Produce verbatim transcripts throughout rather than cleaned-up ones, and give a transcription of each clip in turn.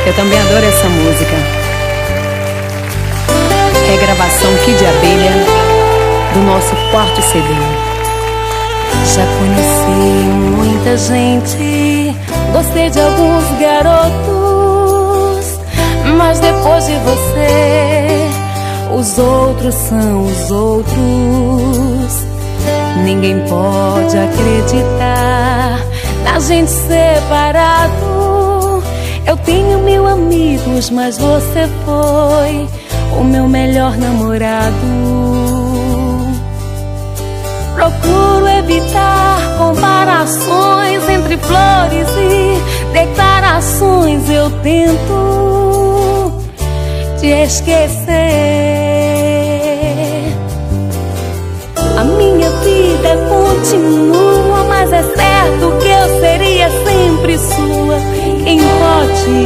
Eu também adoro essa música. Regravação Kid Abelha do nosso quarto C D. Já conheci muita gente, gostei de alguns garotos, mas depois de você, os outros são os outros. Ninguém pode acreditar na gente separado. Eu tenho mil amigos, mas você foi o meu melhor namorado. Procuro evitar comparações entre flores e declarações. Eu tento te esquecer. A minha vida continua, mas é certo que eu seria sempre sua. Quem pode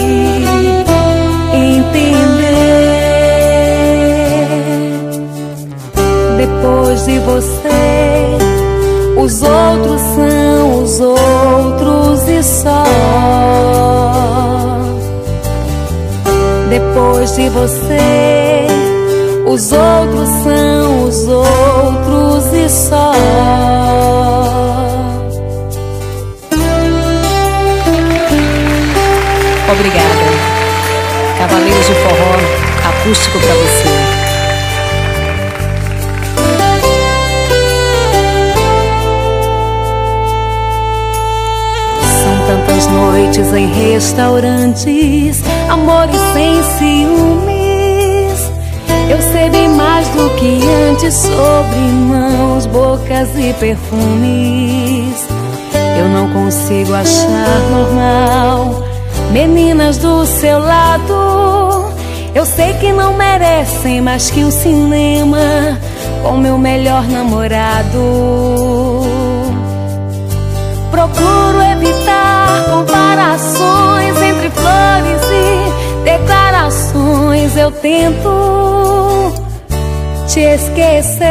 entender? Depois de você, os outros são os outros e só. Depois de você, os outros são os outros e só. Obrigada. Cavaleiros de Forró, acústico pra você. Tantas noites em restaurantes, amores sem ciúmes. Eu sei bem mais do que antes sobre mãos, bocas e perfumes. Eu não consigo achar normal meninas do seu lado. Eu sei que não merecem mais que o cinema com meu melhor namorado. Procuro evitar comparações entre flores e declarações. Eu tento te esquecer.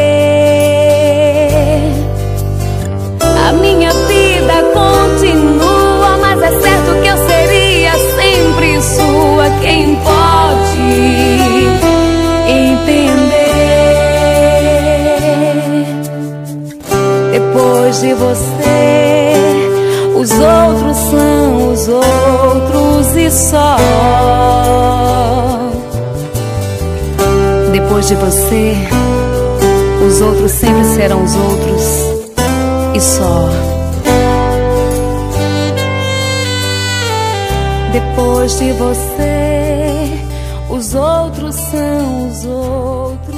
A minha vida continua, mas é certo que eu seria sempre sua. Quem pode entender? Depois de você, os outros são os outros e só. Depois de você, os outros sempre serão os outros e só. Depois de você, os outros são os outros.